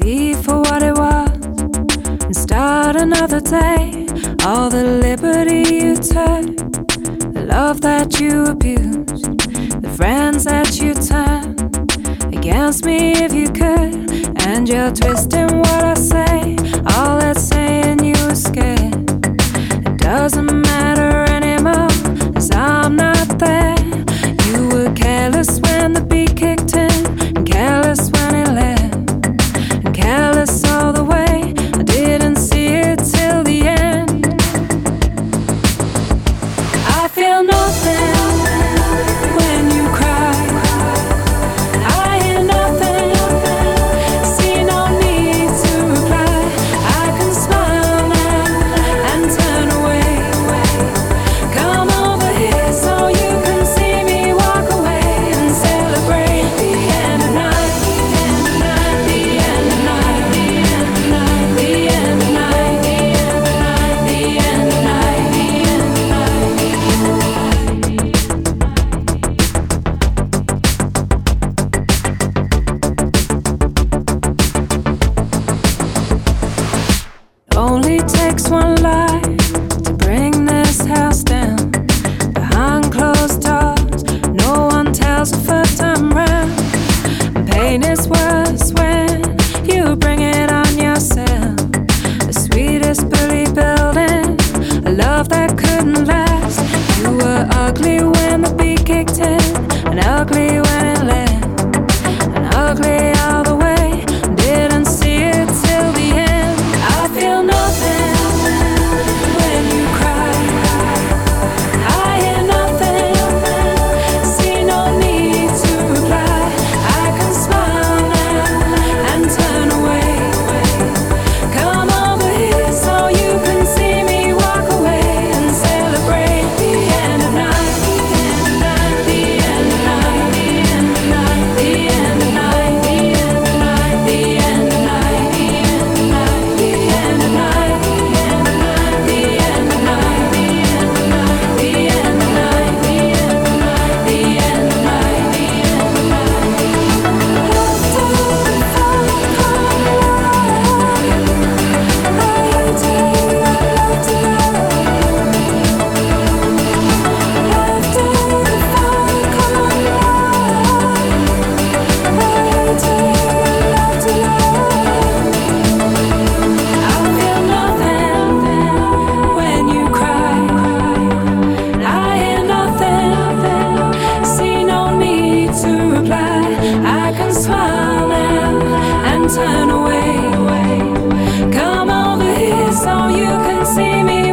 see for what it was and start another day. All the liberty you took, the love that you abused, the friends that you turned against me if you could. And you're twisting what I say, all that saying you were scared. It doesn't matter anymore, 'cause I'm not there. You were careless when the beat kicked in, and careless when it left, and careless all the way. I didn't see it till the end. I feel nothing when you cry. I hear nothing, see no need to reply. I can smile now and turn away. Come over here so you can see me walk away and celebrate the end of night, the end of night, the end of night, the end of night, the end of night, the end of night, the end of night, the end of Only takes one life to bring this house down. Behind closed doors, no one tells the first time round. Pain is worse when you bring it on yourself. The sweetest bully building, a love that couldn't last. You were ugly when the beat kicked in, and ugly when it left, and ugly all the way. Didn't see it till the end. I feel nothing when you cry. I hear nothing, see no need to reply. I can smile now and turn away. Come over here so you can see me walk away and celebrate the end of night, the end of night, the end of night, the end of night, the end of night, the end of night, the end of night, the end of night, the end of night, the end of night, the end of night, the end of night, the end of night, the end of night, the end of night, the end of turn away. Come over here so you can see me